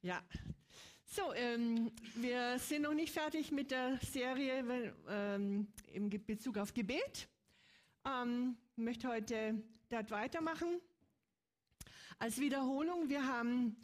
Ja, so, wir sind noch nicht fertig mit der Serie im Bezug auf Gebet. Ich möchte heute dort weitermachen. Als Wiederholung, wir haben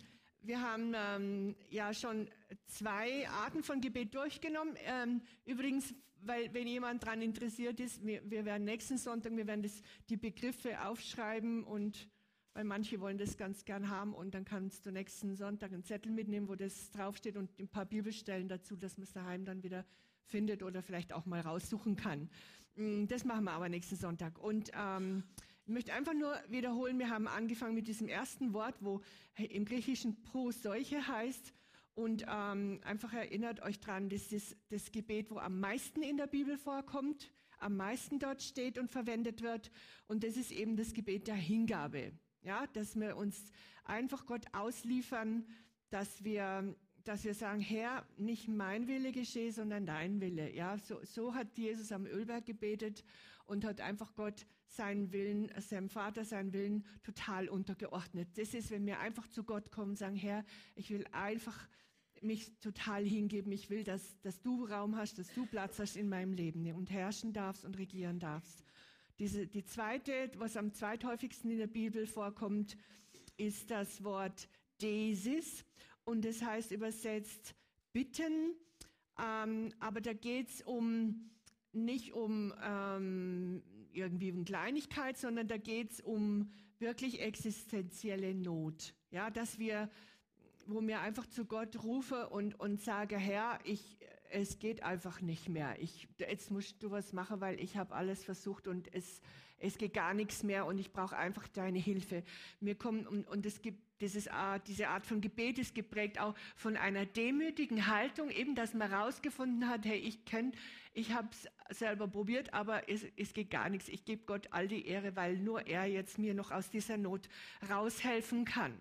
ja schon 2 Arten von Gebet durchgenommen. Übrigens, wenn jemand daran interessiert ist, wir werden nächsten Sonntag, die Begriffe aufschreiben, und weil manche wollen das ganz gern haben, und dann kannst du nächsten Sonntag einen Zettel mitnehmen, wo das draufsteht, und ein paar Bibelstellen dazu, dass man es daheim dann wieder findet oder vielleicht auch mal raussuchen kann. Das machen wir aber nächsten Sonntag. Und ich möchte einfach nur wiederholen, wir haben angefangen mit diesem ersten Wort, wo im Griechischen Proseuche heißt. Und einfach erinnert euch dran, das ist das Gebet, wo am meisten in der Bibel vorkommt, am meisten dort steht und verwendet wird. Und das ist eben das Gebet der Hingabe. Ja, dass wir uns einfach Gott ausliefern, dass wir sagen, Herr, nicht mein Wille geschehe, sondern dein Wille. Ja, so hat Jesus am Ölberg gebetet und hat einfach Gott seinen Willen, seinem Vater seinen Willen total untergeordnet. Das ist, wenn wir einfach zu Gott kommen und sagen, Herr, ich will einfach mich total hingeben. Ich will, dass du Raum hast, dass du Platz hast in meinem Leben und herrschen darfst und regieren darfst. Die zweite, was am zweithäufigsten in der Bibel vorkommt, ist das Wort Desis, und das heißt übersetzt bitten, aber da geht es nicht um irgendwie eine Kleinigkeit, sondern da geht es um wirklich existenzielle Not. Ja, wo mir einfach zu Gott rufe und sage, Herr, es geht einfach nicht mehr. Jetzt musst du was machen, weil ich habe alles versucht und es geht gar nichts mehr, und ich brauche einfach deine Hilfe. Und es gibt diese Art von Gebet ist geprägt auch von einer demütigen Haltung, eben, dass man herausgefunden hat, hey, ich habe es selber probiert, aber es geht gar nichts. Ich gebe Gott all die Ehre, weil nur er jetzt mir noch aus dieser Not raushelfen kann.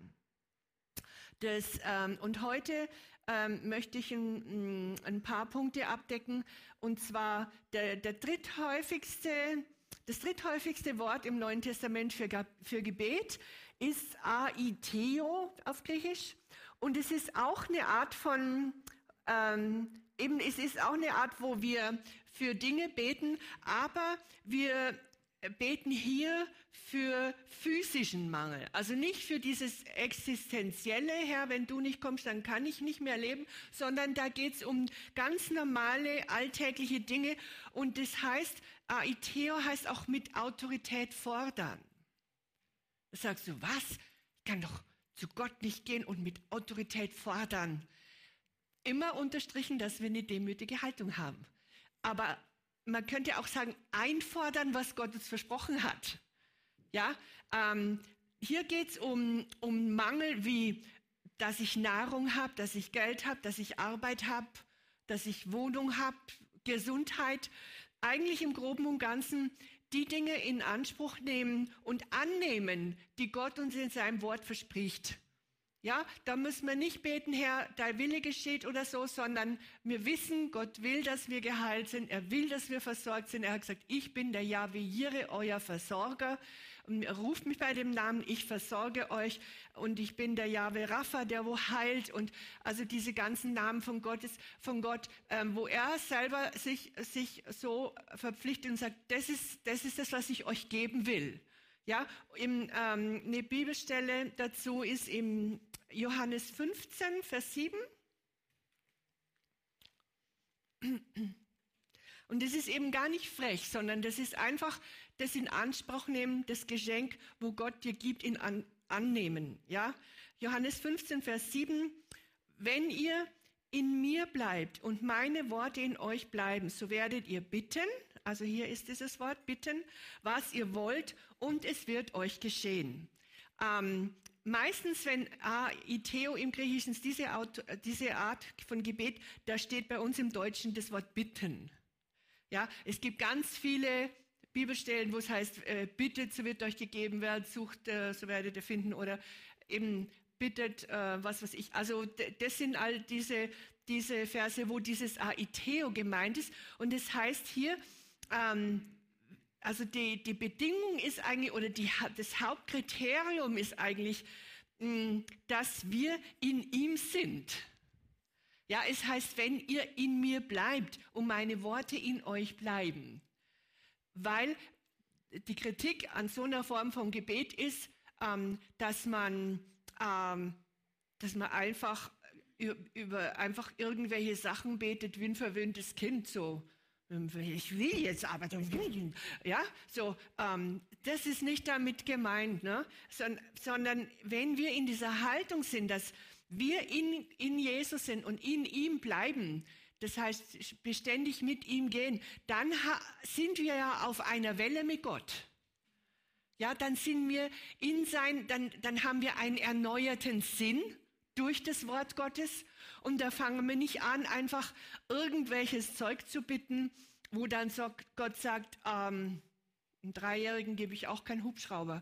Und heute möchte ich ein paar Punkte abdecken, und zwar das dritthäufigste Wort im Neuen Testament für Gebet ist Aiteo auf Griechisch, und es ist auch eine Art wo wir für Dinge beten, aber wir beten hier für physischen Mangel. Also nicht für dieses existenzielle, Herr, wenn du nicht kommst, dann kann ich nicht mehr leben, sondern da geht's um ganz normale, alltägliche Dinge. Und das heißt, Aiteo heißt auch mit Autorität fordern. Da sagst du, was? Ich kann doch zu Gott nicht gehen und mit Autorität fordern. Immer unterstrichen, dass wir eine demütige Haltung haben. Aber man könnte auch sagen, einfordern, was Gott uns versprochen hat. Ja, hier geht es um Mangel, wie, dass ich Nahrung habe, dass ich Geld habe, dass ich Arbeit habe, dass ich Wohnung habe, Gesundheit. Eigentlich im Groben und Ganzen die Dinge in Anspruch nehmen und annehmen, die Gott uns in seinem Wort verspricht. Ja, da müssen wir nicht beten, Herr, dein Wille geschieht oder so, sondern wir wissen, Gott will, dass wir geheilt sind. Er will, dass wir versorgt sind. Er hat gesagt, ich bin der Jahwe Jireh, euer Versorger. Und er ruft mich bei dem Namen, ich versorge euch. Und ich bin der Jahwe Rapha, der wo heilt. Und also diese ganzen Namen von Gott, wo er selber sich so verpflichtet und sagt, das ist das, was ich euch geben will. Ja, eine Bibelstelle dazu ist im Johannes 15, Vers 7. Und das ist eben gar nicht frech, sondern das ist einfach das in Anspruch nehmen, das Geschenk, wo Gott dir gibt, annehmen. Ja, Johannes 15, Vers 7. Wenn ihr in mir bleibt und meine Worte in euch bleiben, so werdet ihr bitten, also hier ist dieses Wort, bitten, was ihr wollt, und es wird euch geschehen. Meistens, wenn Aiteo im Griechischen diese Art von Gebet, da steht bei uns im Deutschen das Wort bitten. Ja, es gibt ganz viele Bibelstellen, wo es heißt, bittet, so wird euch gegeben werden, sucht, so werdet ihr finden, oder eben bittet, was weiß ich. Also das sind all diese Verse, wo dieses Aiteo gemeint ist. Und das heißt hier, also die Bedingung ist eigentlich, oder das Hauptkriterium ist eigentlich, dass wir in ihm sind. Ja, es heißt, wenn ihr in mir bleibt und meine Worte in euch bleiben. Weil die Kritik an so einer Form von Gebet ist, dass man einfach einfach irgendwelche Sachen betet wie ein verwöhntes Kind, so. Ich will jetzt aber, ja, so, das ist nicht damit gemeint, ne? Sondern wenn wir in dieser Haltung sind, dass wir in Jesus sind und in ihm bleiben, das heißt beständig mit ihm gehen, dann sind wir ja auf einer Welle mit Gott. Ja, dann sind wir dann haben wir einen erneuerten Sinn durch das Wort Gottes und da fangen wir nicht an, einfach irgendwelches Zeug zu bitten, wo dann Gott sagt, einem Dreijährigen gebe ich auch keinen Hubschrauber.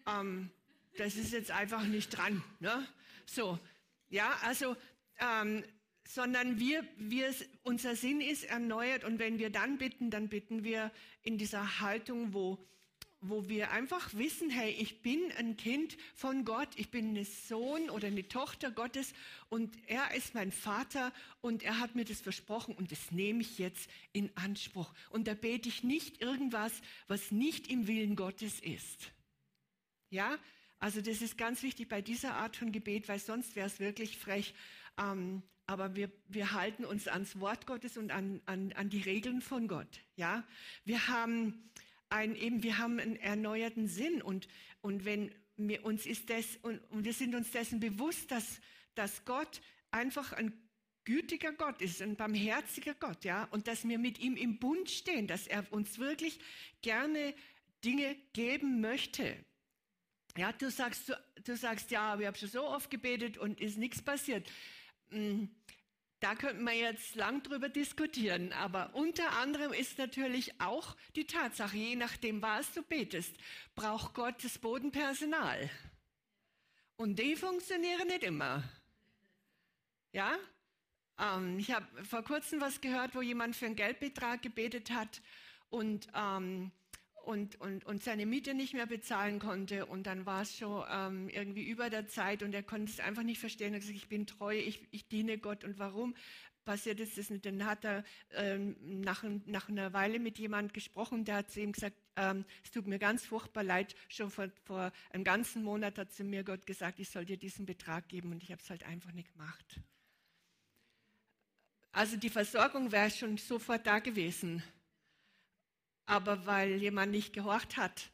Das ist jetzt einfach nicht dran. Ne? So, ja, also, sondern unser Sinn ist erneuert und wenn wir dann bitten wir in dieser Haltung, wo wir einfach wissen, hey, ich bin ein Kind von Gott, ich bin ein Sohn oder eine Tochter Gottes und er ist mein Vater und er hat mir das versprochen und das nehme ich jetzt in Anspruch. Und da bete ich nicht irgendwas, was nicht im Willen Gottes ist. Ja, also das ist ganz wichtig bei dieser Art von Gebet, weil sonst wäre es wirklich frech. Aber wir halten uns ans Wort Gottes und an die Regeln von Gott. Ja, wir haben einen erneuerten Sinn und wenn wir wir sind uns dessen bewusst, dass Gott einfach ein gütiger Gott ist, ein barmherziger Gott, ja, und dass wir mit ihm im Bund stehen, dass er uns wirklich gerne Dinge geben möchte. Ja, du sagst, ja, aber ich habe schon so oft gebetet und ist nichts passiert. Da könnten wir jetzt lang drüber diskutieren, aber unter anderem ist natürlich auch die Tatsache, je nachdem, was du betest, braucht Gott das Bodenpersonal. Und die funktionieren nicht immer. Ja? Ich habe vor kurzem was gehört, wo jemand für einen Geldbetrag gebetet hat und seine Miete nicht mehr bezahlen konnte und dann war es schon irgendwie über der Zeit und er konnte es einfach nicht verstehen. Er hat gesagt, ich bin treu, ich diene Gott und warum passiert ist das nicht? Dann hat er nach einer Weile mit jemandem gesprochen, der hat zu ihm gesagt, es tut mir ganz furchtbar leid, schon vor einem ganzen Monat hat zu mir Gott gesagt, ich soll dir diesen Betrag geben und ich habe es halt einfach nicht gemacht. Also die Versorgung wäre schon sofort da gewesen. Aber weil jemand nicht gehorcht hat.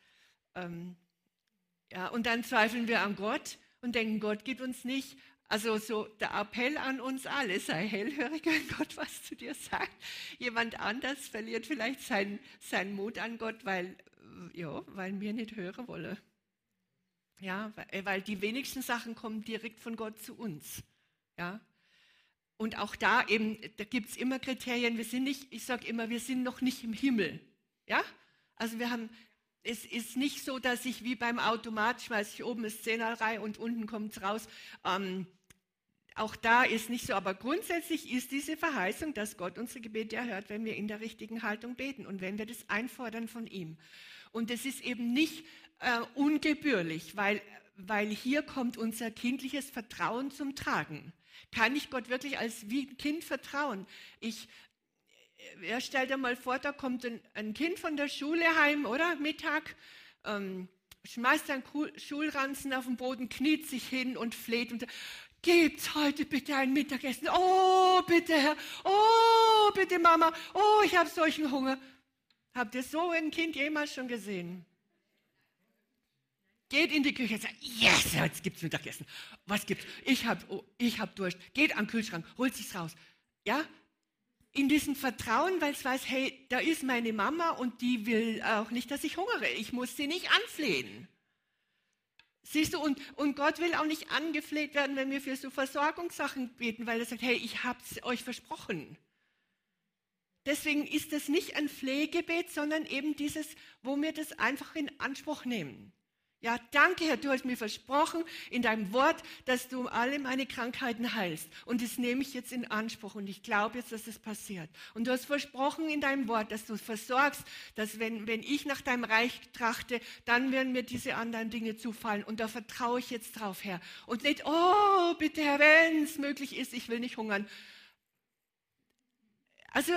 Ja, und dann zweifeln wir an Gott und denken, Gott gibt uns nicht. Also so der Appell an uns alle, sei hellhörig, wenn Gott was zu dir sagt. Jemand anders verliert vielleicht seinen Mut an Gott, weil wir nicht hören wollen. Ja, weil die wenigsten Sachen kommen direkt von Gott zu uns. Ja. Und auch da gibt es immer Kriterien. Ich sage immer, wir sind noch nicht im Himmel. Ja, also es ist nicht so, dass ich wie beim Automat schmeiße ich oben das Zehnerl rein und unten kommt es raus. Auch da ist nicht so, aber grundsätzlich ist diese Verheißung, dass Gott unsere Gebete erhört, wenn wir in der richtigen Haltung beten und wenn wir das einfordern von ihm. Und es ist eben nicht ungebührlich, weil hier kommt unser kindliches Vertrauen zum Tragen. Kann ich Gott wirklich wie ein Kind vertrauen? Stell dir mal vor, da kommt ein Kind von der Schule heim, oder? Mittag, schmeißt einen Schulranzen auf den Boden, kniet sich hin und fleht und gibt's heute bitte ein Mittagessen? Oh, bitte Herr, oh, bitte Mama, oh, ich habe solchen Hunger. Habt ihr so ein Kind jemals schon gesehen? Geht in die Küche und sagt, yes, jetzt gibt's Mittagessen. Was gibt's? Ich hab Durst. Geht an den Kühlschrank, holt sich's raus. Ja? In diesem Vertrauen, weil es weiß, hey, da ist meine Mama und die will auch nicht, dass ich hungere. Ich muss sie nicht anflehen. Siehst du, und Gott will auch nicht angefleht werden, wenn wir für so Versorgungssachen beten, weil er sagt, hey, ich habe es euch versprochen. Deswegen ist das nicht ein Flehgebet, sondern eben dieses, wo wir das einfach in Anspruch nehmen. Ja, danke, Herr, du hast mir versprochen in deinem Wort, dass du alle meine Krankheiten heilst. Und das nehme ich jetzt in Anspruch und ich glaube jetzt, dass das passiert. Und du hast versprochen in deinem Wort, dass du versorgst, dass wenn ich nach deinem Reich trachte, dann werden mir diese anderen Dinge zufallen. Und da vertraue ich jetzt drauf, Herr. Und nicht, oh, bitte, Herr, wenn es möglich ist, ich will nicht hungern. Also,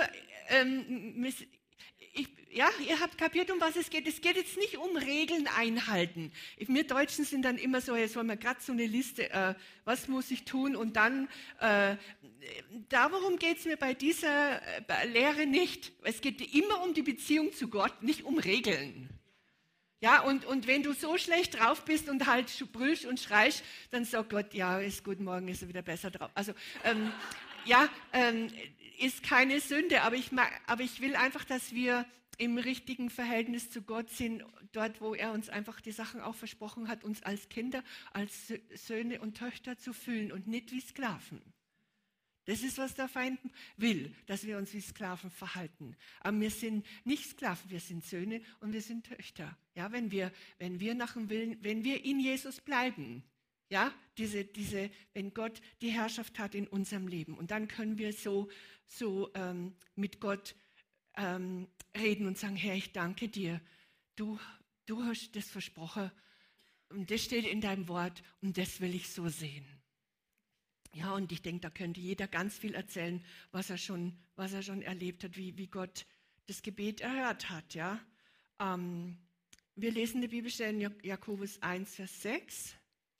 ja, ihr habt kapiert, um was es geht. Es geht jetzt nicht um Regeln einhalten. Wir Deutschen sind dann immer so, jetzt wollen wir gerade so eine Liste, was muss ich tun? Und dann, darum geht es mir bei dieser Lehre nicht. Es geht immer um die Beziehung zu Gott, nicht um Regeln. Ja, und wenn du so schlecht drauf bist und halt brüllst und schreist, dann sagt Gott, ja, ist gut, morgen ist er wieder besser drauf. Also, ist keine Sünde, aber ich will einfach, dass wir im richtigen Verhältnis zu Gott sind, dort, wo er uns einfach die Sachen auch versprochen hat, uns als Kinder, als Söhne und Töchter zu fühlen und nicht wie Sklaven. Das ist, was der Feind will, dass wir uns wie Sklaven verhalten. Aber wir sind nicht Sklaven, wir sind Söhne und wir sind Töchter. Ja, wenn wir nach dem Willen, wenn wir in Jesus bleiben, ja, wenn Gott die Herrschaft hat in unserem Leben. Und dann können wir so mit Gott reden und sagen, Herr, ich danke dir. Du hast das versprochen und das steht in deinem Wort und das will ich so sehen. Ja, und ich denke, da könnte jeder ganz viel erzählen, was er schon erlebt hat, wie Gott das Gebet erhört hat. Ja. Wir lesen die Bibelstelle in Jakobus 1, Vers 6.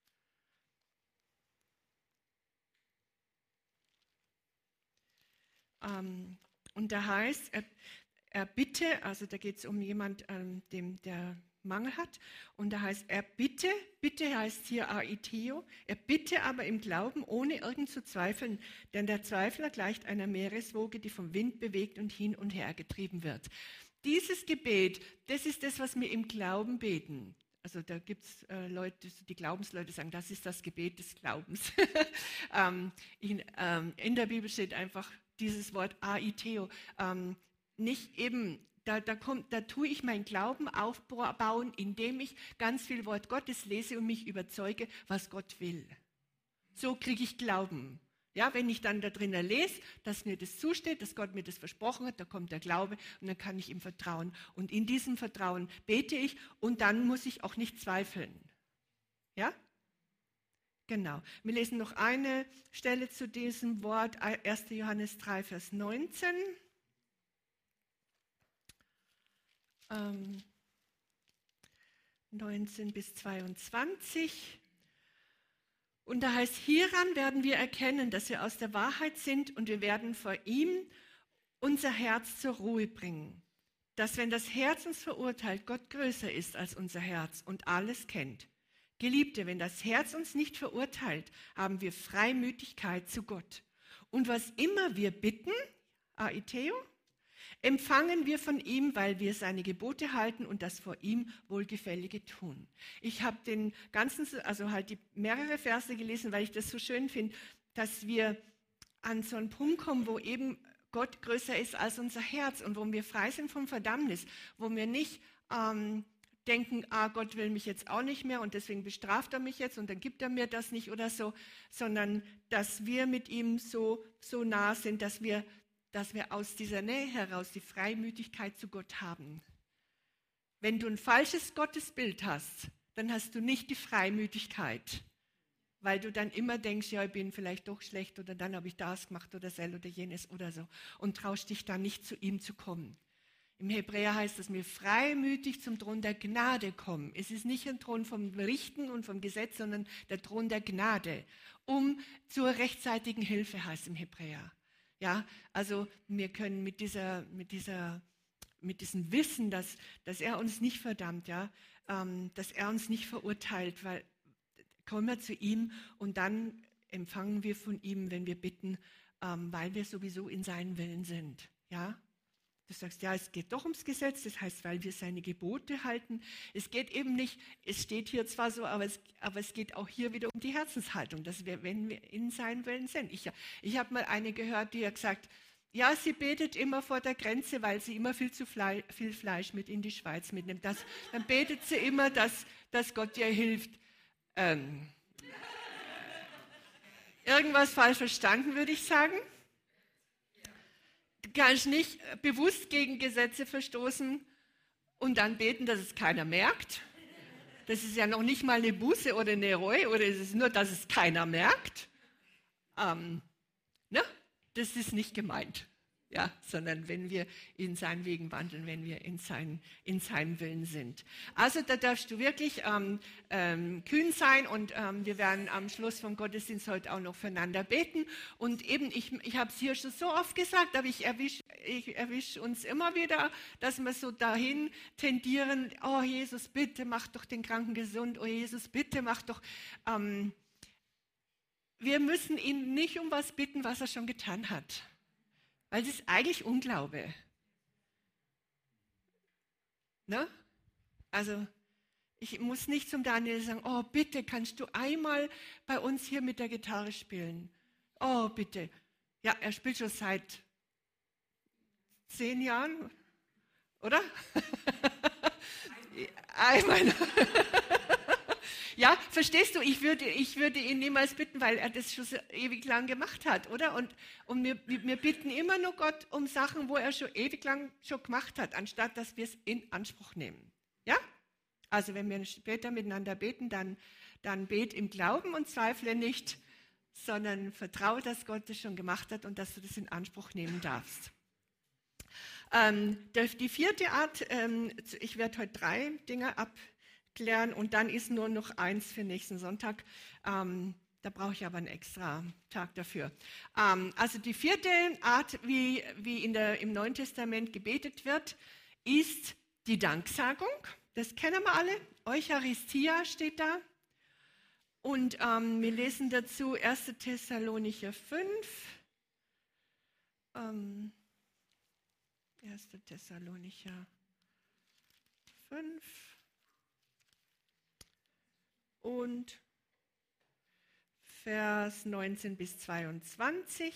Und da heißt, er bitte, also da geht es um jemanden, der Mangel hat, und da heißt, er bitte heißt hier aiteo, er bitte aber im Glauben, ohne irgend zu zweifeln, denn der Zweifler gleicht einer Meereswoge, die vom Wind bewegt und hin und her getrieben wird. Dieses Gebet, das ist das, was wir im Glauben beten. Also da gibt es Leute, die Glaubensleute sagen, das ist das Gebet des Glaubens. In der Bibel steht einfach dieses Wort aiteo. Nicht eben, da tue ich meinen Glauben aufbauen, indem ich ganz viel Wort Gottes lese und mich überzeuge, was Gott will. So kriege ich Glauben. Ja, wenn ich dann da drinnen lese, dass mir das zusteht, dass Gott mir das versprochen hat, da kommt der Glaube und dann kann ich ihm vertrauen. Und in diesem Vertrauen bete ich und dann muss ich auch nicht zweifeln. Ja? Genau. Wir lesen noch eine Stelle zu diesem Wort, 1. Johannes 3, Vers 19. 19 bis 22. Und da heißt, hieran werden wir erkennen, dass wir aus der Wahrheit sind und wir werden vor ihm unser Herz zur Ruhe bringen. Dass, wenn das Herz uns verurteilt, Gott größer ist als unser Herz und alles kennt. Geliebte, wenn das Herz uns nicht verurteilt, haben wir Freimütigkeit zu Gott. Und was immer wir bitten, aiteo, empfangen wir von ihm, weil wir seine Gebote halten und das vor ihm Wohlgefällige tun. Ich habe den ganzen, also halt mehrere Verse gelesen, weil ich das so schön finde, dass wir an so einen Punkt kommen, wo eben Gott größer ist als unser Herz und wo wir frei sind vom Verdammnis, wo wir nicht denken, Gott will mich jetzt auch nicht mehr und deswegen bestraft er mich jetzt und dann gibt er mir das nicht oder so, sondern dass wir mit ihm so nah sind, dass wir aus dieser Nähe heraus die Freimütigkeit zu Gott haben. Wenn du ein falsches Gottesbild hast, dann hast du nicht die Freimütigkeit, weil du dann immer denkst, ja, ich bin vielleicht doch schlecht oder dann habe ich das gemacht oder das oder jenes oder so und traust dich dann nicht zu ihm zu kommen. Im Hebräer heißt es, wir freimütig zum Thron der Gnade kommen. Es ist nicht ein Thron vom Richten und vom Gesetz, sondern der Thron der Gnade, um zur rechtzeitigen Hilfe, heißt im Hebräer. Ja, also wir können mit diesem Wissen, dass er uns nicht verdammt, ja, dass er uns nicht verurteilt, weil kommen wir zu ihm und dann empfangen wir von ihm, wenn wir bitten, weil wir sowieso in seinem Willen sind. Ja, du sagst, ja, es geht doch ums Gesetz, das heißt, weil wir seine Gebote halten. Es geht eben nicht, es steht hier zwar so, aber es geht auch hier wieder um die Herzenshaltung, dass wir, wenn wir in seinem Willen sind. Ich habe mal eine gehört, die hat gesagt, Ja, sie betet immer vor der Grenze, weil sie immer viel Fleisch mit in die Schweiz mitnimmt. Dann betet sie immer, dass Gott ihr hilft. Irgendwas falsch verstanden, würde ich sagen. Du kannst nicht bewusst gegen Gesetze verstoßen und dann beten, dass es keiner merkt. Das ist ja noch nicht mal eine Buße oder eine Reue, oder ist es nur, dass es keiner merkt? Ne? Das ist nicht gemeint, ja, sondern wenn wir in seinen Wegen wandeln, wenn wir in seinem Willen sind. Also da darfst du wirklich kühn sein und wir werden am Schluss vom Gottesdienst heute auch noch füreinander beten. Und eben, ich habe es hier schon so oft gesagt, aber ich erwische uns immer wieder, dass wir so dahin tendieren, oh Jesus, bitte mach doch den Kranken gesund, oh Jesus, bitte mach doch... wir müssen ihn nicht um was bitten, was er schon getan hat. Weil das ist eigentlich Unglaube. Ne? Also, ich muss nicht zum Daniel sagen, oh bitte, kannst du einmal bei uns hier mit der Gitarre spielen? Oh bitte. Ja, er spielt schon seit 10 Jahren, oder? Einmal. Ja, verstehst du, ich würde ihn niemals bitten, weil er das schon so ewig lang gemacht hat, oder? Und wir bitten immer nur Gott um Sachen, wo er schon ewig lang schon gemacht hat, anstatt dass wir es in Anspruch nehmen. Ja? Also wenn wir später miteinander beten, dann bet im Glauben und zweifle nicht, sondern vertraue, dass Gott das schon gemacht hat und dass du das in Anspruch nehmen darfst. Die vierte Art, ich werde heute 3 Dinge abklären und dann ist nur noch 1 für nächsten Sonntag. Da brauche ich aber einen extra Tag dafür. Also die vierte Art, wie im Neuen Testament gebetet wird, ist die Danksagung. Das kennen wir alle. Eucharistia steht da. Und wir lesen dazu 1. Thessalonicher 5. 1. Thessalonicher 5 und Vers 19 bis 22.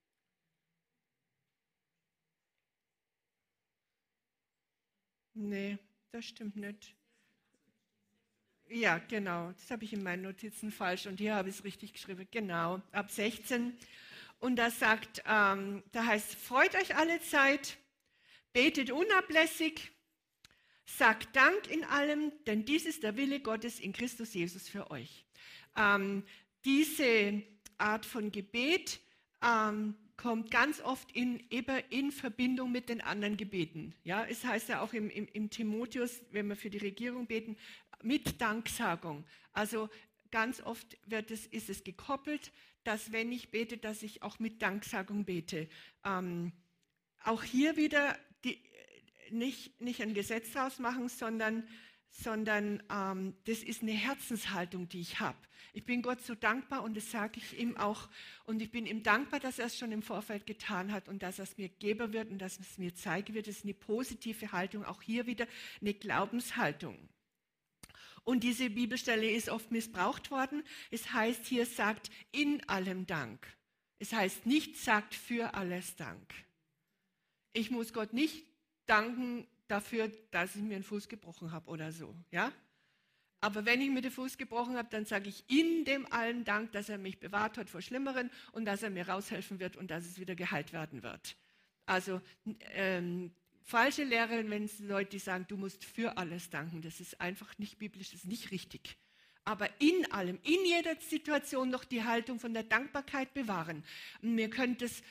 Nee, das stimmt nicht. Ja, genau, das habe ich in meinen Notizen falsch und hier habe ich es richtig geschrieben. Genau, ab 16. Und da heißt, freut euch alle Zeit, betet unablässig, sagt Dank in allem, denn dies ist der Wille Gottes in Christus Jesus für euch. Diese Art von Gebet kommt ganz oft in Verbindung mit den anderen Gebeten. Ja, es heißt ja auch im Timotheus, wenn wir für die Regierung beten, mit Danksagung. Also ganz oft ist es gekoppelt, dass wenn ich bete, dass ich auch mit Danksagung bete. Auch hier wieder nicht ein Gesetz draus machen, sondern das ist eine Herzenshaltung, die ich habe. Ich bin Gott so dankbar und das sage ich ihm auch. Und ich bin ihm dankbar, dass er es schon im Vorfeld getan hat und dass er es mir geben wird und dass es mir zeigen wird. Das ist eine positive Haltung, auch hier wieder eine Glaubenshaltung. Und diese Bibelstelle ist oft missbraucht worden. Es heißt hier, sagt in allem Dank. Es heißt nicht, sagt für alles Dank. Ich muss Gott nicht danken dafür, dass ich mir den Fuß gebrochen habe oder so. Ja? Aber wenn ich mir den Fuß gebrochen habe, dann sage ich in dem allen Dank, dass er mich bewahrt hat vor Schlimmeren und dass er mir raushelfen wird und dass es wieder geheilt werden wird. Also falsche Lehre, wenn es Leute sagen, du musst für alles danken, das ist einfach nicht biblisch, das ist nicht richtig. Aber in allem, in jeder Situation noch die Haltung von der Dankbarkeit bewahren. Wir können das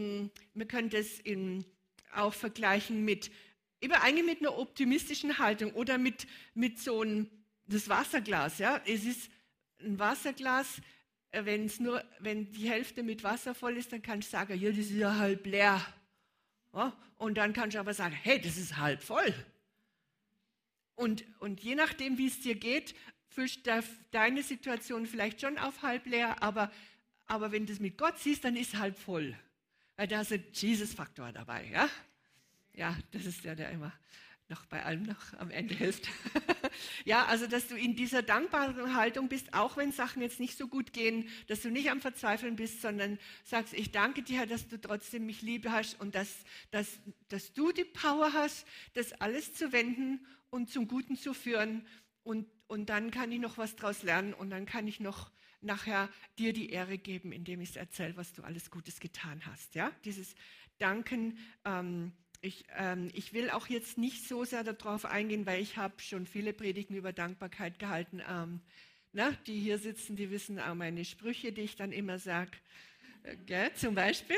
auch vergleichen mit einer optimistischen Haltung oder mit das Wasserglas. Ja? Es ist ein Wasserglas, wenn die Hälfte mit Wasser voll ist, dann kannst du sagen, ja, das ist ja halb leer. Ja? Und dann kannst du aber sagen, hey, das ist halb voll. Und je nachdem, wie es dir geht, fühlst du deine Situation vielleicht schon auf halb leer, aber wenn du es mit Gott siehst, dann ist es halb voll. Weil da ist ein Jesus-Faktor dabei. Ja, das ist der immer noch bei allem noch am Ende hilft. Ja, also dass du in dieser dankbaren Haltung bist, auch wenn Sachen jetzt nicht so gut gehen, dass du nicht am Verzweifeln bist, sondern sagst, ich danke dir, Herr, dass du trotzdem mich lieb hast und dass du die Power hast, das alles zu wenden und zum Guten zu führen. Und dann kann ich noch was draus lernen und dann kann ich noch nachher dir die Ehre geben, indem ich es erzähle, was du alles Gutes getan hast. Ja, dieses Danken. Ich will auch jetzt nicht so sehr darauf eingehen, weil ich habe schon viele Predigten über Dankbarkeit gehalten. Die hier sitzen, die wissen auch meine Sprüche, die ich dann immer sage. Zum Beispiel.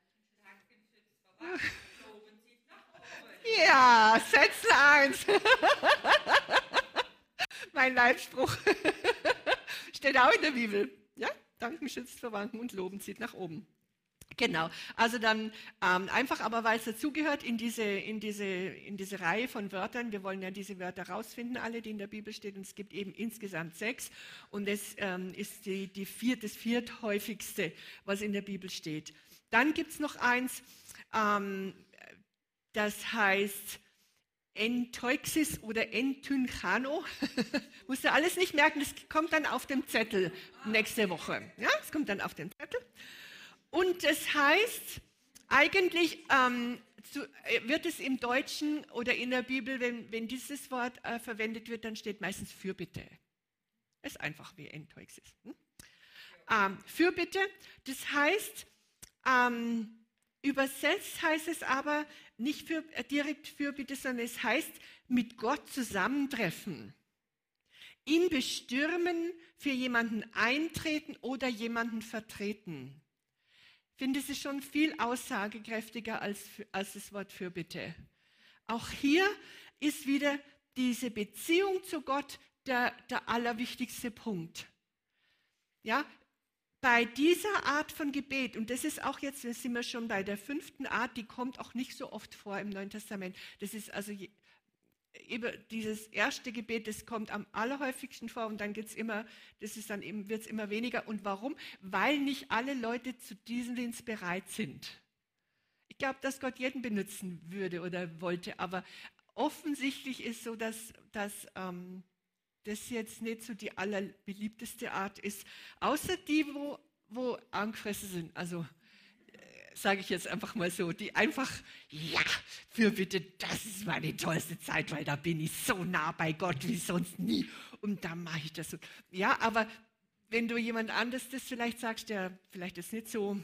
Ja, Sätzle 1. Mein Leibspruch. Steht auch in der Bibel. Ja? Danken schützt vor Wanken und Loben zieht nach oben. Genau, also dann einfach, aber weil es dazugehört in diese Reihe von Wörtern, wir wollen ja diese Wörter rausfinden, alle, die in der Bibel stehen, und es gibt eben insgesamt 6 und es ist das vierthäufigste, was in der Bibel steht. Dann gibt es noch eins, das heißt Enteuxis oder Entynchano. Musst du alles nicht merken, das kommt dann auf dem Zettel nächste Woche. Ja, es kommt dann auf den Zettel. Und das heißt, eigentlich wird es im Deutschen oder in der Bibel, wenn dieses Wort verwendet wird, dann steht meistens Fürbitte. Ist einfach wie Enteuxis. Fürbitte, das heißt, übersetzt heißt es aber nicht direkt Fürbitte, sondern es heißt mit Gott zusammentreffen. Ihn bestürmen, für jemanden eintreten oder jemanden vertreten. Ich finde, es ist schon viel aussagekräftiger als das Wort Fürbitte. Auch hier ist wieder diese Beziehung zu Gott der allerwichtigste Punkt. Ja, bei dieser Art von Gebet, und das ist auch jetzt, da sind wir schon bei der 5. Art, die kommt auch nicht so oft vor im Neuen Testament. Das ist also dieses erste Gebet, das kommt am allerhäufigsten vor und dann wird es immer weniger. Und warum? Weil nicht alle Leute zu diesem Dienst bereit sind. Ich glaube, dass Gott jeden benutzen würde oder wollte, aber offensichtlich ist so, dass das jetzt nicht so die allerbeliebteste Art ist, außer die, wo angefressen sind. Also sage ich jetzt einfach mal so, die einfach, ja, Fürbitte, das ist meine tollste Zeit, weil da bin ich so nah bei Gott wie sonst nie und da mache ich das so. Ja, aber wenn du jemand anderes das vielleicht sagst, der vielleicht ist nicht so,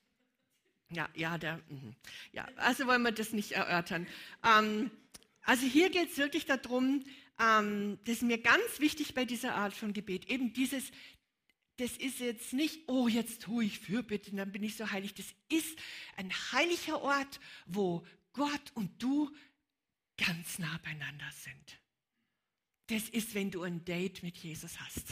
also wollen wir das nicht erörtern. Also hier geht es wirklich darum, das ist mir ganz wichtig bei dieser Art von Gebet, eben das ist jetzt nicht, oh, jetzt tue ich Fürbitte und dann bin ich so heilig. Das ist ein heiliger Ort, wo Gott und du ganz nah beieinander sind. Das ist, wenn du ein Date mit Jesus hast.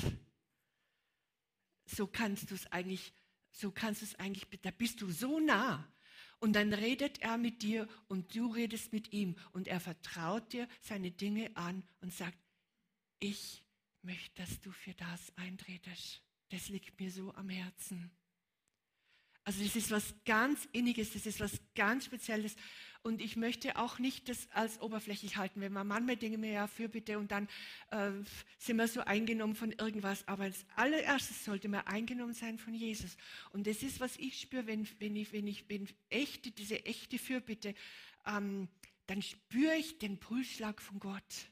So kannst du es eigentlich, da bist du so nah. Und dann redet er mit dir und du redest mit ihm und er vertraut dir seine Dinge an und sagt, ich möchte, dass du für das eintretest. Das liegt mir so am Herzen. Also das ist was ganz Inniges, das ist was ganz Spezielles. Und ich möchte auch nicht das als oberflächlich halten. Wenn man manchmal denken wir ja Fürbitte und dann sind wir so eingenommen von irgendwas. Aber als allererstes sollte man eingenommen sein von Jesus. Und das ist, was ich spüre, wenn diese echte Fürbitte, dann spüre ich den Pulsschlag von Gott.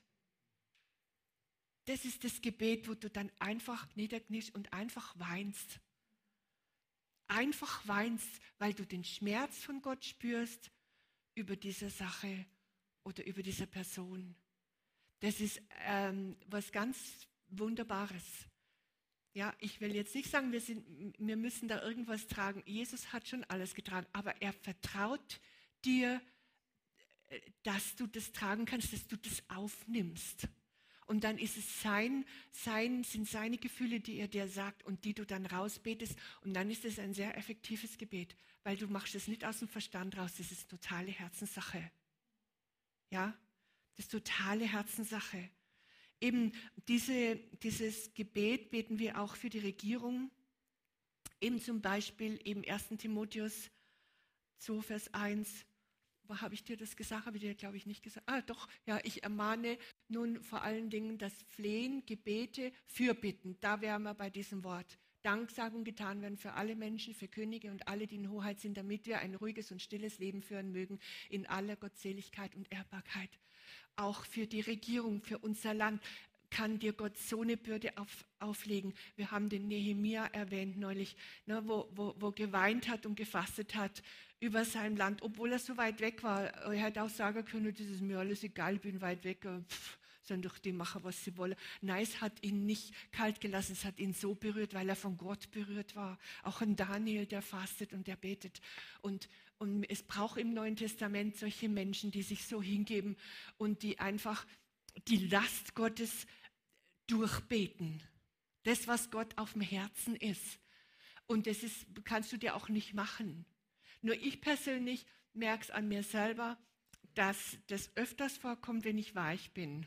Das ist das Gebet, wo du dann einfach niederkniest und einfach weinst. Einfach weinst, weil du den Schmerz von Gott spürst über diese Sache oder über diese Person. Das ist was ganz Wunderbares. Ja, ich will jetzt nicht sagen, wir müssen da irgendwas tragen. Jesus hat schon alles getragen, aber er vertraut dir, dass du das tragen kannst, dass du das aufnimmst. Und dann ist es sind seine Gefühle, die er dir sagt und die du dann rausbetest. Und dann ist es ein sehr effektives Gebet, weil du machst es nicht aus dem Verstand raus. Das ist totale Herzenssache. Ja, das ist totale Herzenssache. Eben dieses Gebet beten wir auch für die Regierung. Eben zum Beispiel eben 1. Timotheus 2, Vers 1, habe ich dir das gesagt? Habe ich dir, glaube ich, nicht gesagt. Doch, ja, ich ermahne nun vor allen Dingen das Flehen, Gebete, Fürbitten. Da wären wir bei diesem Wort. Danksagung getan werden für alle Menschen, für Könige und alle, die in Hoheit sind, damit wir ein ruhiges und stilles Leben führen mögen, in aller Gottseligkeit und Ehrbarkeit. Auch für die Regierung, für unser Land kann dir Gott so eine Bürde auflegen. Wir haben den Nehemia erwähnt neulich, ne, wo geweint hat und gefastet hat über sein Land, obwohl er so weit weg war. Er hätte auch sagen können, das ist mir alles egal, ich bin weit weg, sollen doch die machen, was sie wollen. Nein, es hat ihn nicht kalt gelassen, es hat ihn so berührt, weil er von Gott berührt war. Auch ein Daniel, der fastet und der betet. Und es braucht im Neuen Testament solche Menschen, die sich so hingeben und die einfach die Last Gottes durchbeten. Das, was Gott auf dem Herzen ist. Und das kannst du dir auch nicht machen. Nur ich persönlich merke es an mir selber, dass das öfters vorkommt, wenn ich weich bin.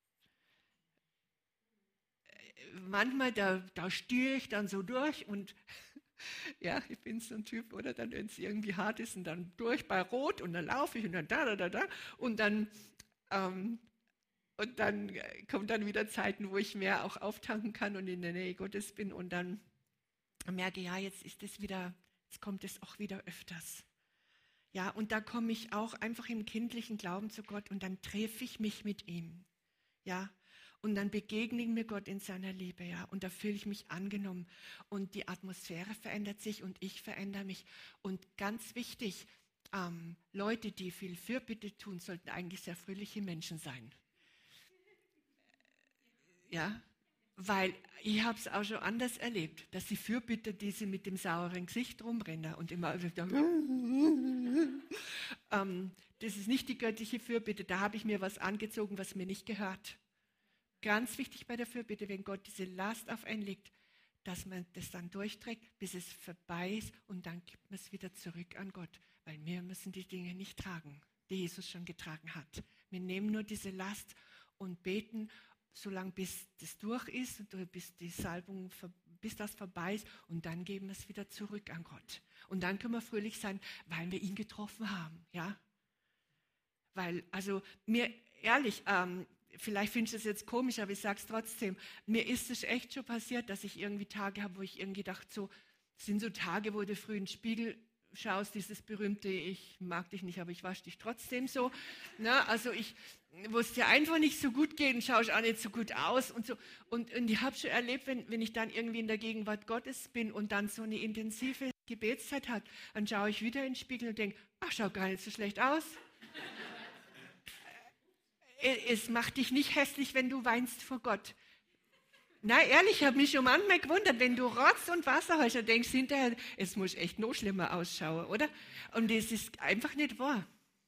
Manchmal, da stehe ich dann so durch und ja, ich bin so ein Typ, oder? Dann, wenn es irgendwie hart ist, und dann durch bei Rot und dann laufe ich und dann da und dann kommen dann wieder Zeiten, wo ich mehr auch auftanken kann und in der Nähe Gottes bin und dann merke, ja, jetzt kommt es auch wieder öfters. Ja, und da komme ich auch einfach im kindlichen Glauben zu Gott und dann treffe ich mich mit ihm. Ja, und dann begegne ich mir Gott in seiner Liebe, ja, und da fühle ich mich angenommen und die Atmosphäre verändert sich und ich verändere mich. Und ganz wichtig, Leute, die viel Fürbitte tun, sollten eigentlich sehr fröhliche Menschen sein. Ja, weil ich habe es auch schon anders erlebt, dass die Fürbitter, die sie mit dem sauren Gesicht rumrennen und immer das ist nicht die göttliche Fürbitte, da habe ich mir was angezogen, was mir nicht gehört. Ganz wichtig bei der Fürbitte, wenn Gott diese Last auf einen legt, dass man das dann durchträgt, bis es vorbei ist und dann gibt man es wieder zurück an Gott, weil wir müssen die Dinge nicht tragen, die Jesus schon getragen hat. Wir nehmen nur diese Last und beten, solange bis das durch ist, bis die Salbung, bis das vorbei ist und dann geben wir es wieder zurück an Gott. Und dann können wir fröhlich sein, weil wir ihn getroffen haben, ja. Weil, also mir ehrlich, vielleicht findest du es jetzt komisch, aber ich sage es trotzdem, mir ist es echt schon passiert, dass ich irgendwie Tage habe, wo ich irgendwie dachte, so, es sind so Tage, wo du früh in den Spiegel schaust, dieses berühmte, ich mag dich nicht, aber ich wasche dich trotzdem so. Na, also wo es dir einfach nicht so gut geht und schaust auch nicht so gut aus und so. Und ich habe schon erlebt, wenn ich dann irgendwie in der Gegenwart Gottes bin und dann so eine intensive Gebetszeit hat, dann schaue ich wieder in den Spiegel und denke, ach, schau gar nicht so schlecht aus. Es macht dich nicht hässlich, wenn du weinst vor Gott. Na, ehrlich, ich habe mich schon manchmal gewundert, wenn du Rotz und Wasser hast, dann denkst du hinterher, es muss echt noch schlimmer ausschauen, oder? Und es ist einfach nicht wahr.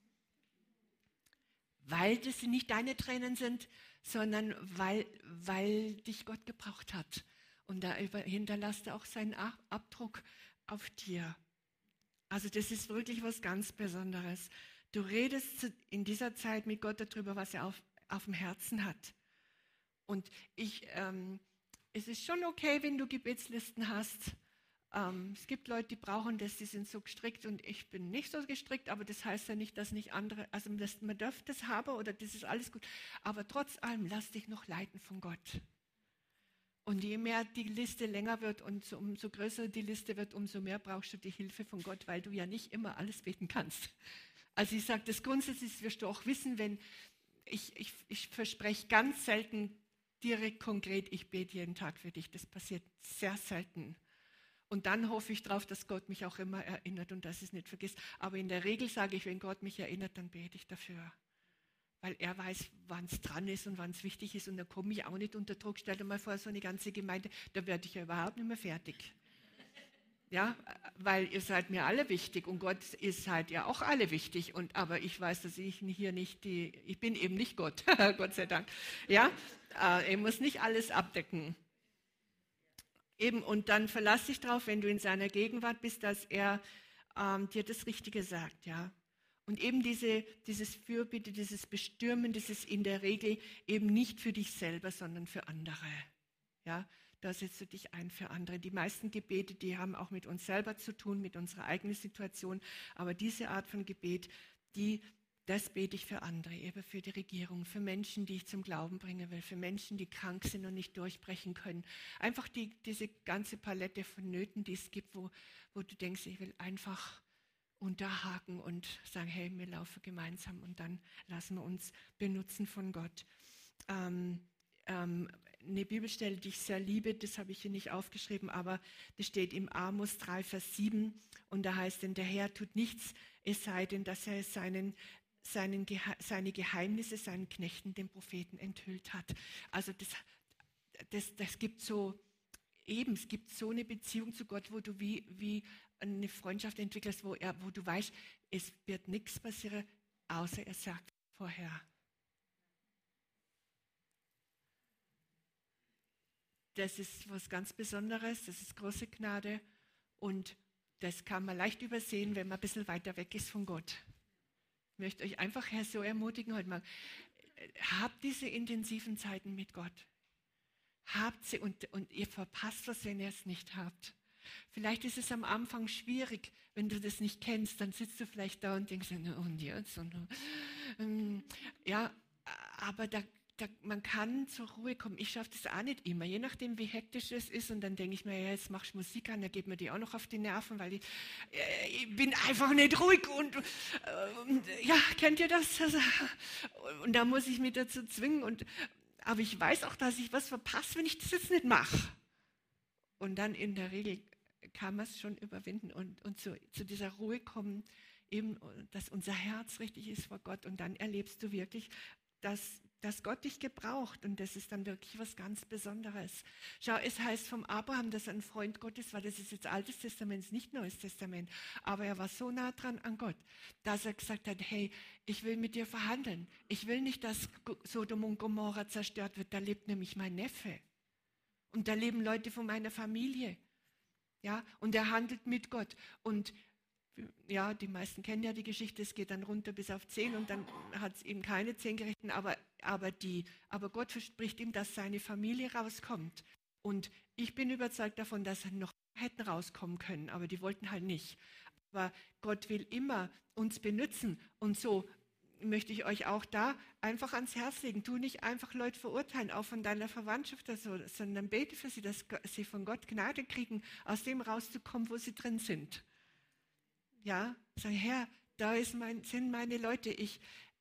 Weil das nicht deine Tränen sind, sondern weil dich Gott gebraucht hat. Und da hinterlässt er auch seinen Abdruck auf dir. Also das ist wirklich was ganz Besonderes. Du redest in dieser Zeit mit Gott darüber, was er auf dem Herzen hat. Und es ist schon okay, wenn du Gebetslisten hast. Es gibt Leute, die brauchen das, die sind so gestrickt und ich bin nicht so gestrickt, aber das heißt ja nicht, dass nicht andere, also man darf das haben oder das ist alles gut. Aber trotz allem, lass dich noch leiten von Gott. Und je mehr die Liste länger wird und umso größer die Liste wird, umso mehr brauchst du die Hilfe von Gott, weil du ja nicht immer alles beten kannst. Also ich sage, das Grundsätzliche wirst du auch wissen, wenn ich verspreche ganz selten direkt konkret, ich bete jeden Tag für dich. Das passiert sehr selten. Und dann hoffe ich darauf, dass Gott mich auch immer erinnert und dass ich es nicht vergisst. Aber in der Regel sage ich, wenn Gott mich erinnert, dann bete ich dafür. Weil er weiß, wann es dran ist und wann es wichtig ist. Und da komme ich auch nicht unter Druck. Stell dir mal vor, so eine ganze Gemeinde, da werde ich ja überhaupt nicht mehr fertig. Ja, weil ihr seid mir alle wichtig und Gott ist halt ja auch alle wichtig. Aber ich weiß, dass ich hier nicht ich bin eben nicht Gott, Gott sei Dank. Ja, er muss nicht alles abdecken. Eben, und dann verlass dich drauf, wenn du in seiner Gegenwart bist, dass er dir das Richtige sagt, ja. Und eben dieses Fürbitte, dieses Bestürmen, dieses in der Regel eben nicht für dich selber, sondern für andere, ja. Da setzt du dich ein für andere. Die meisten Gebete, die haben auch mit uns selber zu tun, mit unserer eigenen Situation. Aber diese Art von Gebet, Das bete ich für andere, eben für die Regierung, für Menschen, die ich zum Glauben bringen will, für Menschen, die krank sind und nicht durchbrechen können. Einfach diese ganze Palette von Nöten, die es gibt, wo du denkst, ich will einfach unterhaken und sagen, hey, wir laufen gemeinsam und dann lassen wir uns benutzen von Gott. Eine Bibelstelle, die ich sehr liebe, das habe ich hier nicht aufgeschrieben, aber das steht im Amos 3, Vers 7 und da heißt, denn der Herr tut nichts, es sei denn, dass er seine Geheimnisse seinen Knechten, den Propheten, enthüllt hat. Also das gibt so, es gibt so eine Beziehung zu Gott, wo du wie eine Freundschaft entwickelst, wo du weißt, es wird nichts passieren, außer er sagt vorher. Das ist was ganz Besonderes, das ist große Gnade und das kann man leicht übersehen, wenn man ein bisschen weiter weg ist von Gott. Ich möchte euch einfach so ermutigen heute mal, habt diese intensiven Zeiten mit Gott. Habt sie und ihr verpasst was, wenn ihr es nicht habt. Vielleicht ist es am Anfang schwierig, wenn du das nicht kennst, dann sitzt du vielleicht da und denkst, und jetzt? Ja, aber man kann zur Ruhe kommen. Ich schaffe das auch nicht immer, je nachdem, wie hektisch es ist. Und dann denke ich mir, ja, jetzt machst du Musik an, da geht mir die auch noch auf die Nerven, weil ich bin einfach nicht ruhig. Und ja, kennt ihr das? Und da muss ich mich dazu zwingen. Aber ich weiß auch, dass ich was verpasse, wenn ich das jetzt nicht mache. Und dann in der Regel kann man es schon überwinden und zu dieser Ruhe kommen, eben, dass unser Herz richtig ist vor Gott. Und dann erlebst du wirklich, dass Gott dich gebraucht und das ist dann wirklich was ganz Besonderes. Schau, es heißt vom Abraham, dass er ein Freund Gottes war, das ist jetzt Altes Testament, nicht Neues Testament, aber er war so nah dran an Gott, dass er gesagt hat, hey, ich will mit dir verhandeln. Ich will nicht, dass Sodom und Gomorra zerstört wird, da lebt nämlich mein Neffe und da leben Leute von meiner Familie. Ja, und er handelt mit Gott und ja, die meisten kennen ja die Geschichte, es geht dann runter bis auf 10 und dann hat es ihm keine 10 gerichtet, aber Gott verspricht ihm, dass seine Familie rauskommt. Und ich bin überzeugt davon, dass sie noch hätten rauskommen können, aber die wollten halt nicht. Aber Gott will immer uns benutzen und so möchte ich euch auch da einfach ans Herz legen. Tu nicht einfach Leute verurteilen, auch von deiner Verwandtschaft oder so, sondern bete für sie, dass sie von Gott Gnade kriegen, aus dem rauszukommen, wo sie drin sind. Ja, sag, Herr, da sind meine Leute. Ich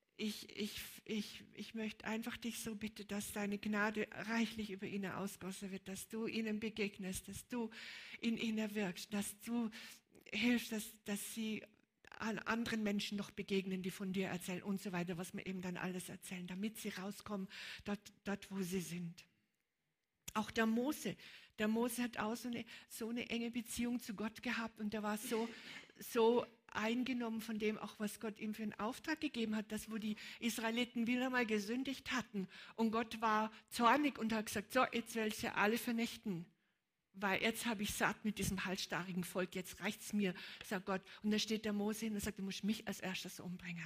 möchte einfach dich so bitten, dass deine Gnade reichlich über ihnen ausgossen wird, dass du ihnen begegnest, dass du in ihnen wirkst, dass du hilfst, dass sie an anderen Menschen noch begegnen, die von dir erzählen und so weiter, was wir eben dann alles erzählen, damit sie rauskommen, dort wo sie sind. Auch der Mose hat auch so eine enge Beziehung zu Gott gehabt und der war so eingenommen von dem, auch was Gott ihm für einen Auftrag gegeben hat, dass wo die Israeliten wieder mal gesündigt hatten und Gott war zornig und hat gesagt, so, jetzt will ich ja alle vernichten, weil jetzt habe ich satt mit diesem halsstarrigen Volk, jetzt reicht's mir, sagt Gott. Und da steht der Mose hin und sagt, du musst mich als erstes umbringen.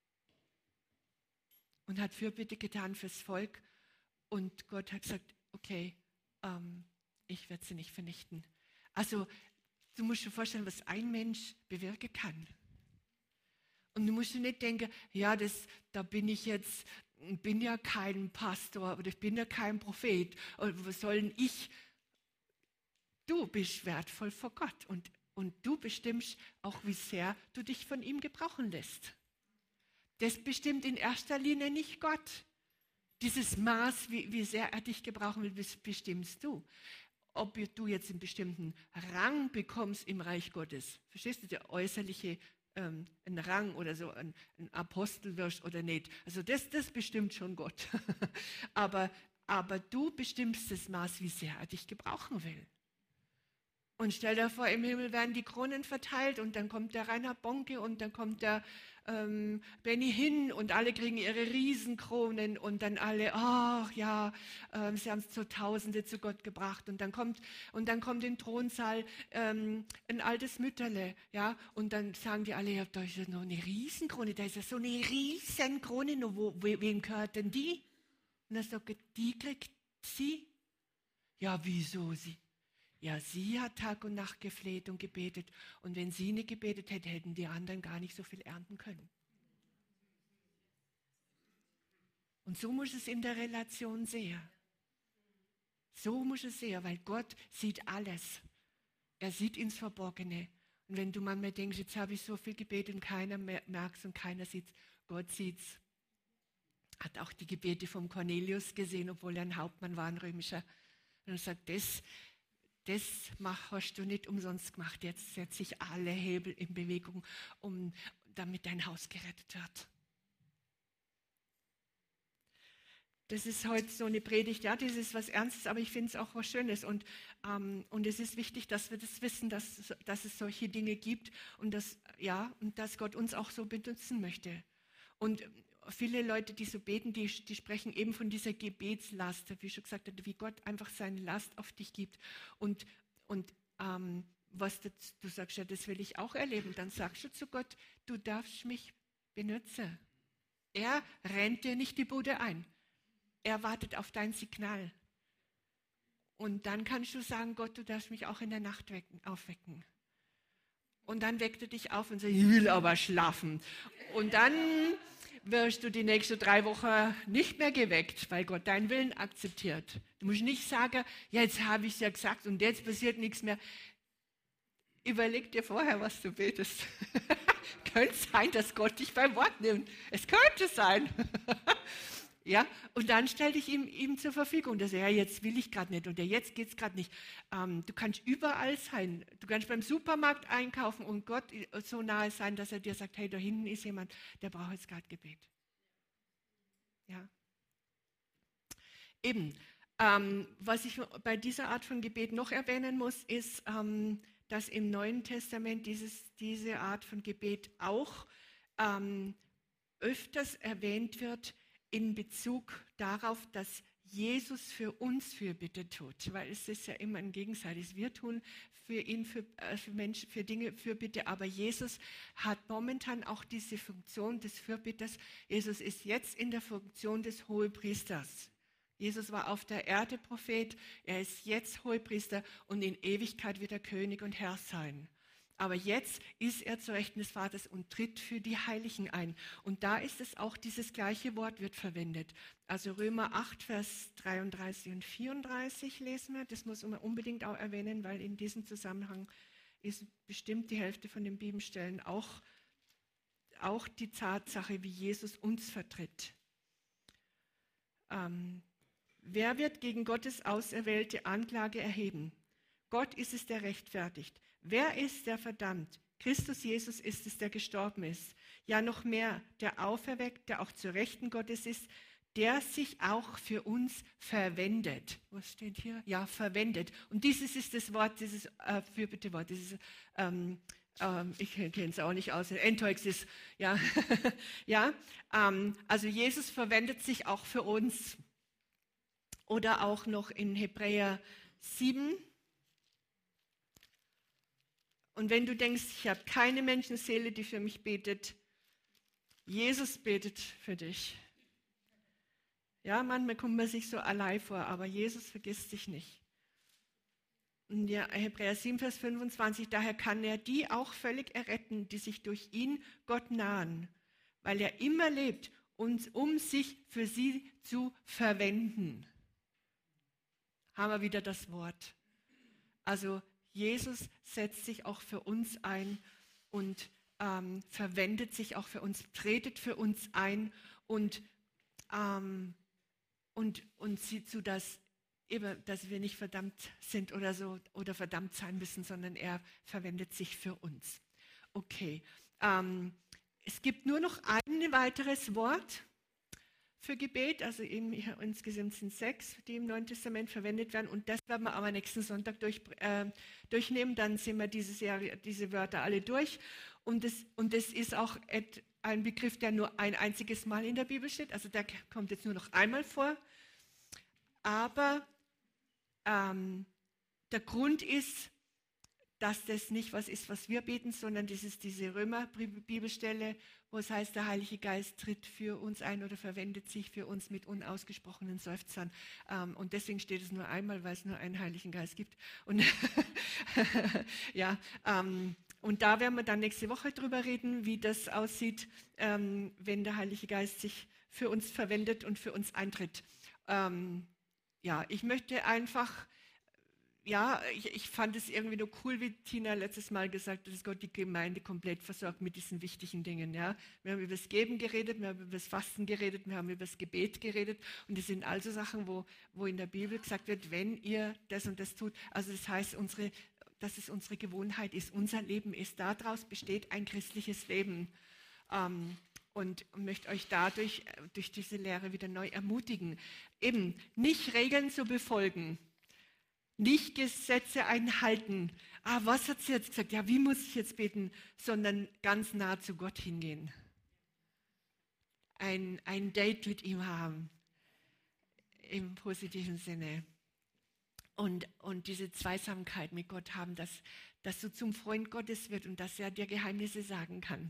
Und hat Fürbitte getan fürs Volk und Gott hat gesagt, okay, ich werde sie nicht vernichten. Also du musst dir vorstellen, was ein Mensch bewirken kann. Und du musst dir nicht denken, ja, da bin ja kein Pastor oder ich bin ja kein Prophet. Oder was soll denn ich? Du bist wertvoll vor Gott und du bestimmst auch, wie sehr du dich von ihm gebrauchen lässt. Das bestimmt in erster Linie nicht Gott. Dieses Maß, wie sehr er dich gebrauchen will, bestimmst du. Ob du jetzt einen bestimmten Rang bekommst im Reich Gottes, verstehst du, der äußerliche ein Rang oder so, ein Apostel wirst oder nicht. Also das bestimmt schon Gott. aber du bestimmst das Maß, wie sehr er dich gebrauchen will. Und stell dir vor, im Himmel werden die Kronen verteilt und dann kommt der Reinhard Bonke und dann kommt der Benny Hinn und alle kriegen ihre Riesenkronen und dann alle, ach ja, sie haben es zu Tausende zu Gott gebracht und dann kommt im Thronsaal ein altes Mütterle, ja, und dann sagen die alle, ihr habt euch noch eine Riesenkrone, da ist ja so eine Riesenkrone, wem gehört denn die? Und dann sagt er, die kriegt sie. Ja, wieso sie? Ja, sie hat Tag und Nacht gefleht und gebetet. Und wenn sie nicht gebetet hätte, hätten die anderen gar nicht so viel ernten können. Und so muss es in der Relation sehen. So muss es sehen, weil Gott sieht alles. Er sieht ins Verborgene. Und wenn du manchmal denkst, jetzt habe ich so viel gebetet und keiner merkt es und keiner sieht es, Gott sieht es. Hat auch die Gebete vom Cornelius gesehen, obwohl er ein Hauptmann war, ein römischer. Und er sagt, das hast du nicht umsonst gemacht. Jetzt setze ich alle Hebel in Bewegung, damit dein Haus gerettet wird. Das ist heute so eine Predigt, ja, das ist was Ernstes, aber ich finde es auch was Schönes. Und es ist wichtig, dass wir das wissen, dass es solche Dinge gibt und dass Gott uns auch so benutzen möchte. Und viele Leute, die so beten, die sprechen eben von dieser Gebetslast, wie ich schon gesagt habe, wie Gott einfach seine Last auf dich gibt. Und was du sagst, ja, das will ich auch erleben, dann sagst du zu Gott, du darfst mich benutzen. Er rennt dir nicht die Bude ein. Er wartet auf dein Signal. Und dann kannst du sagen, Gott, du darfst mich auch in der Nacht aufwecken. Und dann weckt er dich auf und sagt, ich will aber schlafen. Und dann wirst du die nächsten 3 Wochen nicht mehr geweckt, weil Gott deinen Willen akzeptiert. Du musst nicht sagen, jetzt habe ich es ja gesagt und jetzt passiert nichts mehr. Überleg dir vorher, was du betest. Könnte sein, dass Gott dich beim Wort nimmt. Es könnte sein. Ja, und dann stell dich ihm zur Verfügung. Der sagt, ja, jetzt will ich gerade nicht oder jetzt geht es gerade nicht. Du kannst überall sein. Du kannst beim Supermarkt einkaufen und Gott so nahe sein, dass er dir sagt, hey, da hinten ist jemand, der braucht jetzt gerade Gebet. Ja. Eben, was ich bei dieser Art von Gebet noch erwähnen muss, ist, dass im Neuen Testament diese Art von Gebet auch öfters erwähnt wird, in Bezug darauf, dass Jesus für uns Fürbitte tut, weil es ist ja immer ein Gegenseitiges. Wir tun für ihn, für Menschen, für Dinge Fürbitte, aber Jesus hat momentan auch diese Funktion des Fürbitters. Jesus ist jetzt in der Funktion des Hohepriesters. Jesus war auf der Erde Prophet, er ist jetzt Hohepriester und in Ewigkeit wird er König und Herr sein. Aber jetzt ist er zu Rechten des Vaters und tritt für die Heiligen ein. Und da ist es auch, dieses gleiche Wort wird verwendet. Also Römer 8, Vers 33 und 34 lesen wir. Das muss man unbedingt auch erwähnen, weil in diesem Zusammenhang ist bestimmt die Hälfte von den Bibelstellen auch die Tatsache, wie Jesus uns vertritt. Wer wird gegen Gottes auserwählte Anklage erheben? Gott ist es, der rechtfertigt. Wer ist, der verdammt? Christus Jesus ist es, der gestorben ist. Ja, noch mehr, der auferweckt, der auch zur Rechten Gottes ist, der sich auch für uns verwendet. Was steht hier? Ja, verwendet. Und dieses ist das Wort, dieses Fürbittewort, dieses, ich kenne es auch nicht aus, Entoixis, ja. Ja, also Jesus verwendet sich auch für uns. Oder auch noch in Hebräer 7. Und wenn du denkst, ich habe keine Menschenseele, die für mich betet, Jesus betet für dich. Ja, manchmal kommt man sich so allein vor, aber Jesus vergisst dich nicht. Und ja, Hebräer 7, Vers 25, daher kann er die auch völlig erretten, die sich durch ihn Gott nahen, weil er immer lebt, um sich für sie zu verwenden. Haben wir wieder das Wort. Also Jesus setzt sich auch für uns ein und verwendet sich auch für uns, tretet für uns ein und sieht zu, dass wir nicht verdammt sind oder so oder verdammt sein müssen, sondern er verwendet sich für uns. Okay, es gibt nur noch ein weiteres Wort für Gebet, also eben insgesamt sind 6, die im Neuen Testament verwendet werden und das werden wir aber nächsten Sonntag durchnehmen, dann sind wir diese Wörter alle durch und das ist auch ein Begriff, der nur ein einziges Mal in der Bibel steht, also der kommt jetzt nur noch einmal vor, aber der Grund ist, dass das nicht was ist, was wir beten, sondern das ist diese Römer-Bibelstelle, wo es heißt, der Heilige Geist tritt für uns ein oder verwendet sich für uns mit unausgesprochenen Seufzern. Und deswegen steht es nur einmal, weil es nur einen Heiligen Geist gibt. Und, ja, und da werden wir dann nächste Woche drüber reden, wie das aussieht, wenn der Heilige Geist sich für uns verwendet und für uns eintritt. Ja, ich möchte einfach, ja, ich fand es irgendwie nur cool, wie Tina letztes Mal gesagt hat, dass Gott die Gemeinde komplett versorgt mit diesen wichtigen Dingen. Ja. Wir haben über das Geben geredet, wir haben über das Fasten geredet, wir haben über das Gebet geredet. Und das sind also Sachen, wo in der Bibel gesagt wird, wenn ihr das und das tut, also das heißt, dass es unsere Gewohnheit ist, unser Leben ist. Daraus besteht ein christliches Leben. Und möchte euch dadurch, durch diese Lehre wieder neu ermutigen, eben nicht Regeln zu befolgen, nicht Gesetze einhalten. Was hat sie jetzt gesagt? Ja, wie muss ich jetzt beten? Sondern ganz nah zu Gott hingehen. Ein Date mit ihm haben, im positiven Sinne. Und diese Zweisamkeit mit Gott haben, dass du zum Freund Gottes wird und dass er dir Geheimnisse sagen kann.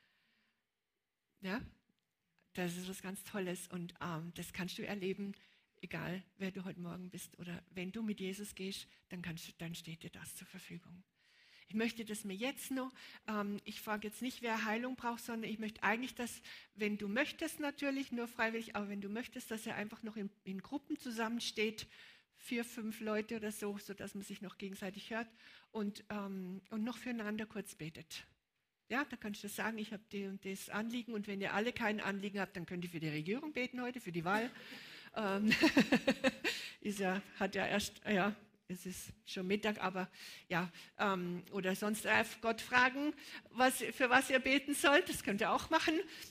Ja, das ist was ganz Tolles und das kannst du erleben, egal wer du heute Morgen bist oder wenn du mit Jesus gehst, dann steht dir das zur Verfügung. Ich möchte, dass mir jetzt noch, ich frage jetzt nicht, wer Heilung braucht, sondern ich möchte eigentlich, dass, wenn du möchtest natürlich, nur freiwillig, aber wenn du möchtest, dass er einfach noch in Gruppen zusammensteht, 4, 5 Leute oder so, sodass man sich noch gegenseitig hört und noch füreinander kurz betet. Ja, da kannst du sagen, ich habe die und das Anliegen und wenn ihr alle kein Anliegen habt, dann könnt ihr für die Regierung beten heute, für die Wahl. Es ist schon Mittag, aber ja, oder sonst Gott fragen, für was ihr beten sollt, das könnt ihr auch machen.